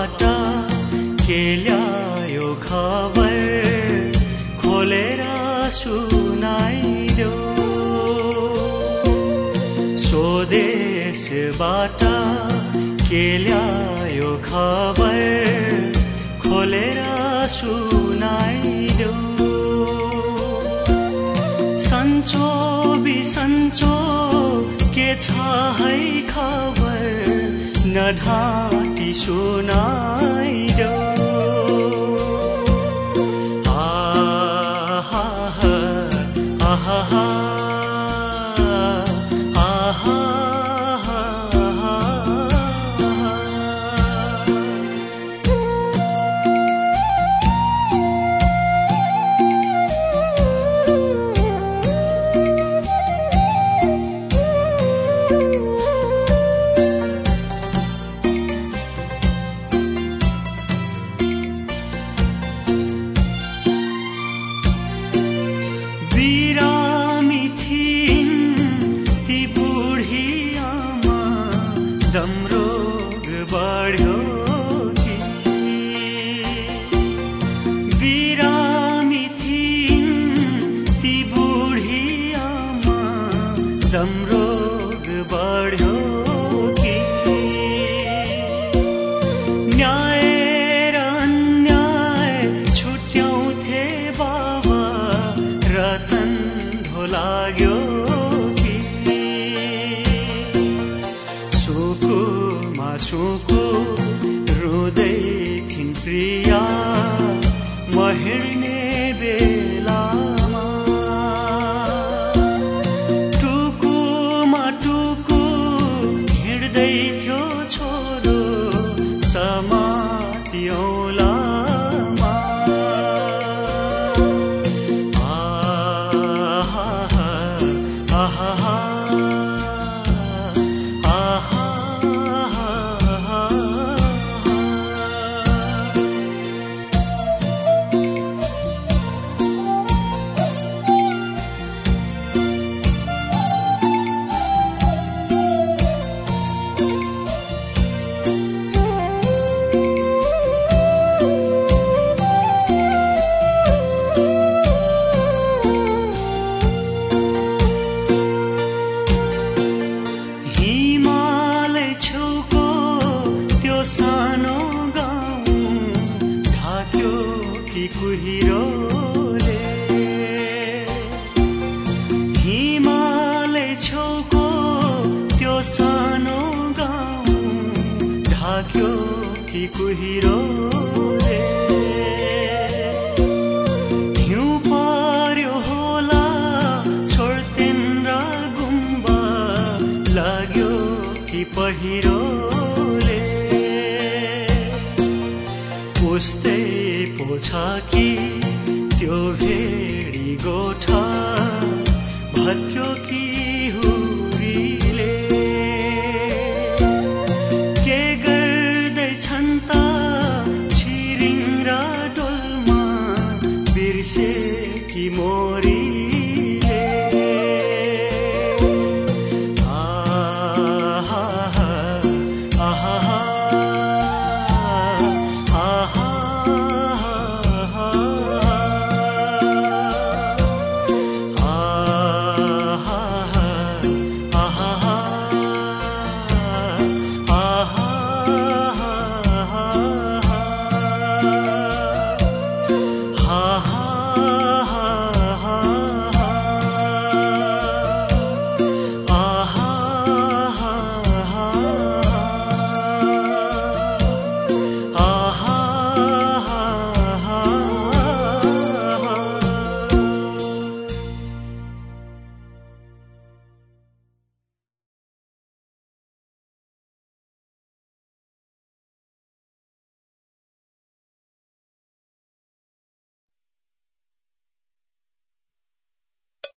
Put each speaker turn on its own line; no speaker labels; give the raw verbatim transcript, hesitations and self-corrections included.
देशबाट के ल्यायो खबर खोलेर सुनाइदेऊ। स्वदेशबाट के ल्यायो खबर खोलेर सुनाइदेऊ। सन्चो बिसन्चो के छ है खबर नढाँटी सुनाइदेऊ। आहा आहा आहा रोग बढ्यो कि न्याय र अन्याय छुट्याउँथे बाबा रतन लाग्यो कि सुकुमा सुकु रुँदै थिइन् प्रिया म हिँड्ने बेलामा। थियो छोरो समातिऔलामा। आहा आहा आहा सानो गाउँ ढाक्यो कि कुहिरोले। हिमालय छेउको त्यो सानो गाउँ ढाक्यो कि कुहिरोले। हिउँ पर्यो होला छोड्तेन र गुम्बा लाग्यो कि पहिरो। उस्तै पो छ कि त्यो भेडी गोठा भत्क्यो कि